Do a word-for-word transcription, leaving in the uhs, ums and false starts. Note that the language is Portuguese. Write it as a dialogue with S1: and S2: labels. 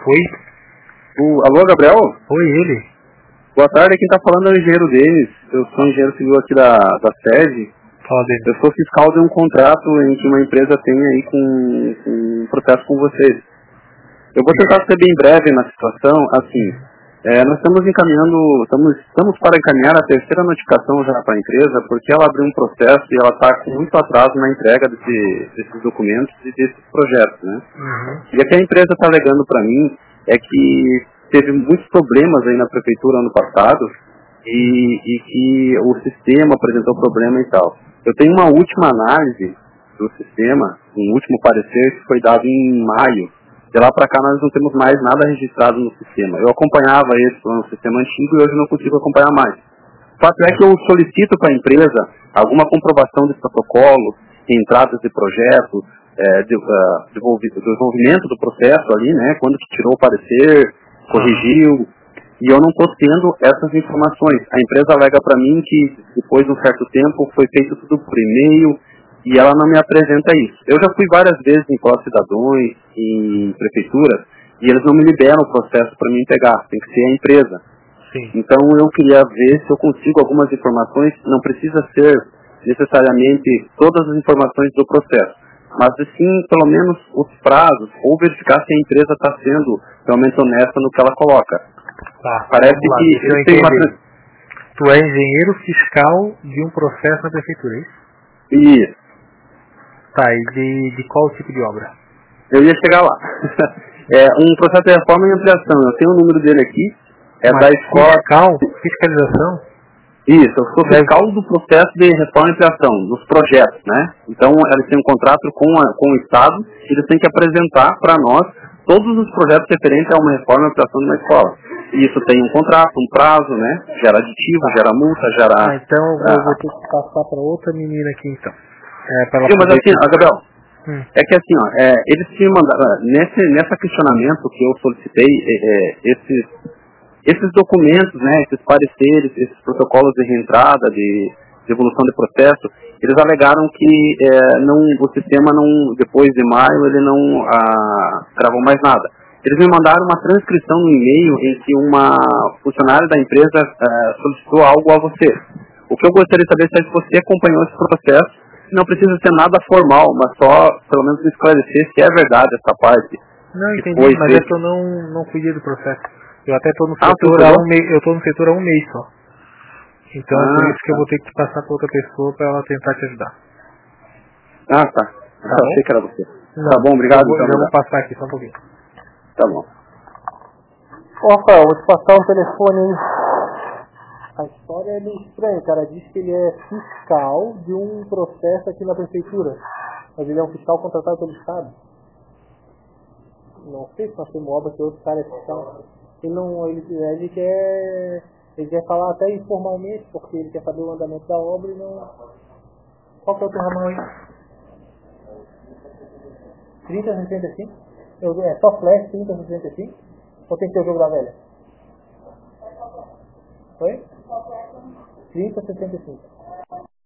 S1: Oi?
S2: O, alô, Gabriel?
S1: Oi, ele?
S2: Boa tarde, quem está falando é o engenheiro Denis. Eu sou engenheiro civil aqui da, da sede.
S1: Fala, Denis.
S2: Eu sou fiscal de um contrato em que uma empresa tem aí com, com um processo com vocês. Eu vou tentar ser bem breve na situação. Assim, é, nós estamos encaminhando, estamos, estamos para encaminhar a terceira notificação já para a empresa, porque ela abriu um processo e ela está com muito atraso na entrega desse, desses documentos e desses projetos, né?
S1: Uhum.
S2: E o que a empresa está alegando para mim é que teve muitos problemas aí na prefeitura ano passado e, e que o sistema apresentou problema e tal. Eu tenho uma última análise do sistema, um último parecer que foi dado em maio. De lá para cá nós não temos mais nada registrado no sistema. Eu acompanhava isso no sistema antigo e hoje não consigo acompanhar mais. O fato é que eu solicito para a empresa alguma comprovação de protocolo, entradas de projeto, é, de, uh, desenvolvimento do processo ali, né, quando que tirou o parecer, corrigiu, e eu não estou tendo essas informações. A empresa alega para mim que depois de um certo tempo foi feito tudo por e-mail e ela não me apresenta isso. Eu já fui várias vezes em pró-cidadãos, em prefeituras, e eles não me liberam o processo para mim pegar, tem que ser a empresa.
S1: Sim.
S2: Então eu queria ver se eu consigo algumas informações, não precisa ser necessariamente todas as informações do processo, mas sim pelo menos os prazos, ou verificar se a empresa está sendo realmente honesta no que ela coloca.
S1: Tá,
S2: Parece
S1: vamos lá,
S2: que
S1: deixa eu
S2: eles têm uma...
S1: entender. Tu é engenheiro fiscal de um processo na prefeitura, é isso?
S2: Isso,
S1: Tá, e de, de qual tipo de obra?
S2: eu ia chegar lá. É um processo de reforma e ampliação, eu tenho o número dele aqui, é
S1: Mas
S2: da escola...
S1: fiscal? Fiscalização?
S2: Isso, eu sou
S1: Deve-
S2: fiscal do processo de reforma e ampliação, dos projetos, né? Então, eles têm um contrato com, a, com o Estado, e eles têm que apresentar para nós todos os projetos referentes a uma reforma e ampliação de uma escola. E isso tem um contrato, um prazo, né? Gera aditivo,
S1: Tá.
S2: gera multa, gera...
S1: Ah, então eu vou,
S2: ah,
S1: vou ter que passar para outra menina aqui, então. É, para ela
S2: Sim, mas
S1: poder...
S2: assim, ó, Gabriel,
S1: Hum.
S2: é que assim, ó, é, eles te mandaram, nesse, nessa questionamento que eu solicitei, é, é, esses, esses documentos, né, esses pareceres, esses protocolos de reentrada, de, de evolução de processo, eles alegaram que é, não, o sistema não, depois de maio, ele não ah, gravou mais nada. Eles me mandaram uma transcrição no e-mail em que uma funcionária da empresa ah, solicitou algo a você. O que eu gostaria de saber é se você acompanhou esse processo. Não precisa ser nada formal, mas só, pelo menos, me esclarecer se é verdade essa parte.
S1: Não,
S2: Que
S1: entendi,
S2: foi
S1: mas é
S2: feito.
S1: que eu não, não cuidei do processo. Eu até estou no
S2: Ah,
S1: setor
S2: você
S1: há
S2: falou?
S1: um mês, eu estou no setor há um mês só. Então é por
S2: Ah,
S1: isso que eu
S2: tá.
S1: vou ter que passar para outra pessoa para ela tentar te ajudar.
S2: Ah, tá.
S1: Tá
S2: Eu
S1: bom?
S2: achei que era você.
S1: Não,
S2: Tá bom, obrigado.
S1: eu vou,
S2: Então,
S1: já vou
S2: obrigado.
S1: passar aqui só um pouquinho.
S2: Tá bom.
S1: Ô, Rafael, vou te passar o telefone aí. A história é meio estranha, cara. Diz que ele é fiscal de um processo aqui na prefeitura. Mas ele é um fiscal contratado pelo Estado. Não sei se nós temos obra que outro cara é fiscal. Ele não. Ele, ele quer. Ele quer falar até informalmente, porque ele quer saber o andamento da obra e não. Qual que é o teu ramal aí? trinta sessenta e cinco? Eu- É só flash trinta sessenta e cinco? Ou tem que ter o jogo da velha? Oi? trinta sessenta e cinco.